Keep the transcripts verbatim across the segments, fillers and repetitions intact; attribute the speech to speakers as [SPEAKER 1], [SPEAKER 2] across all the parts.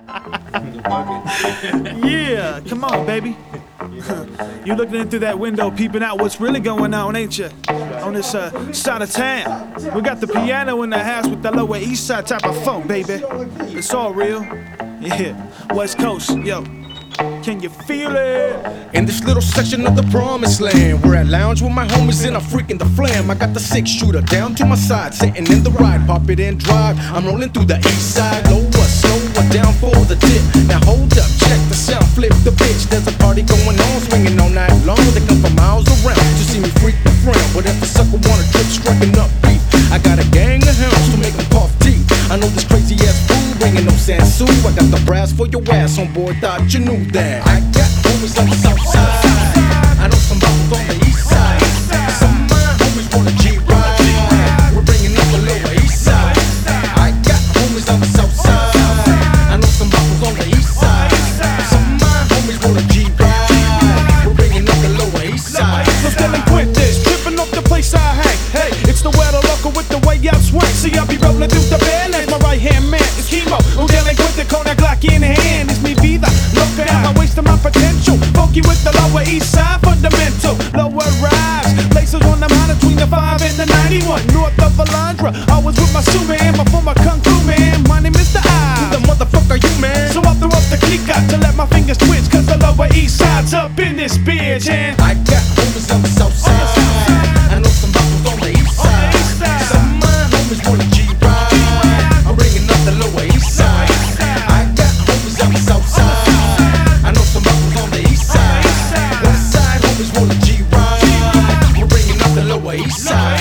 [SPEAKER 1] Yeah, come on, baby. You looking in through that window, peeping out what's really going on, ain't you? On this uh, side of town. We got the piano in the house with the Lower East Side type of funk, baby. It's all real. Yeah, West Coast, yo. Can you feel it?
[SPEAKER 2] In this little section of the promised land, where I lounge with my homies and I'm freaking the flam. I got the six shooter down to my side, sitting in the ride, pop it and drive. I'm rolling through the east side, lower, slower, down for the dip. Now hold up, check the sound, flip the bitch. There's a party going on, swinging all night long. They come from miles around to see me freak the frown. But if a sucker wanna trip, striking up beat, I got a gang of hounds to make them puff teeth. I know this crazy ass fool bringing no Sansu. I got the brass for your ass on board, thought you knew that. I got homies on the south side, I know some bottles on the east side. Some of my homies wanna G-ride, we're bringing up the Lower East Side. I got homies on the south side, I know some bottles on the east side. Some of my homies wanna G-ride, we're bringing up the Lower East Side.
[SPEAKER 1] Let's delinquent this, tripping off the place I hang. Hey, it's the weather local with the way I swing. See, I'll be rolling through the band, that's my right hand man. It's Chemo, who delinquent the Kodak Glock in hand. It's me vida, loca, am I wasting my potential? Funky with the Lower East Side, fundamental. Lower rise, places on the mountain between the five and the ninety-one. North of Alondra, I was with my Sue man, my former kung fu man. My name is the I.
[SPEAKER 2] Who the motherfucker you, man?
[SPEAKER 1] So I threw up the click out to let my fingers twitch, cause the Lower East Side's up in this bitch, and
[SPEAKER 2] I got homies on the south side, I know some bottles on the east side. Some of my homies wanna G-ride, I'm bringing up the Lower East Side. I got homies on the south side, I know some bottles on the east side. West side homies wanna G-ride, we're bringing up the Lower East Side.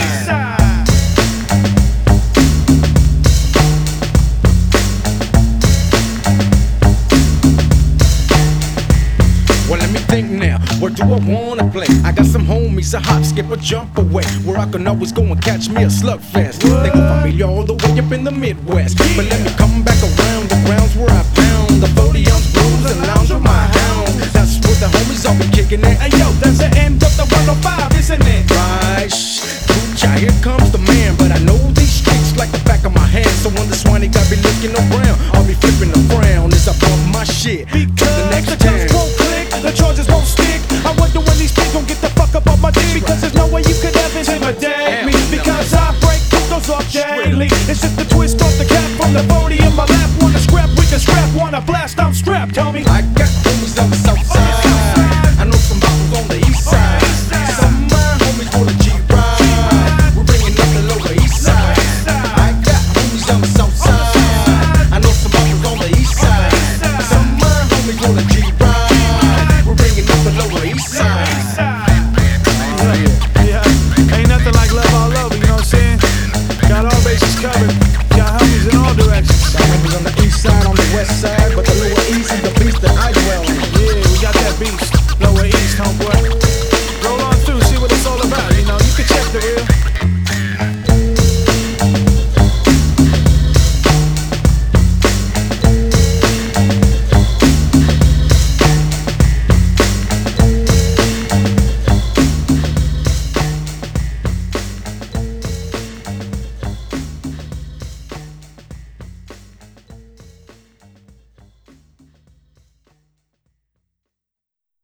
[SPEAKER 2] Well, let me think now, where do I wanna play? I got some homies, a hop, skip, or jump away, where I can always go and catch me a slugfest. They go familiar all the way up in the Midwest. But let me come back around the grounds where I pound the forty ounce brews and lounge with my hounds. That's where the homies all be kicking it.
[SPEAKER 1] hey yo, that's the end of the one oh five, isn't it?
[SPEAKER 2] Right, shh, Gucci, here comes the man. But I know these streets like the back of my hand. So when the swine got be looking around, I'll be flipping the frown as I bump my shit to the next
[SPEAKER 1] the guns
[SPEAKER 2] town.
[SPEAKER 1] won't click, the charges won't stick. I wonder when these pigs gon' get the fuck up off my dick, because there's no way you could ever intimidate me, because I break those off daily. It's just the twist off the cap from the forty in my lap. Wanna scrap, we can scrap, wanna blast, I'm strapped.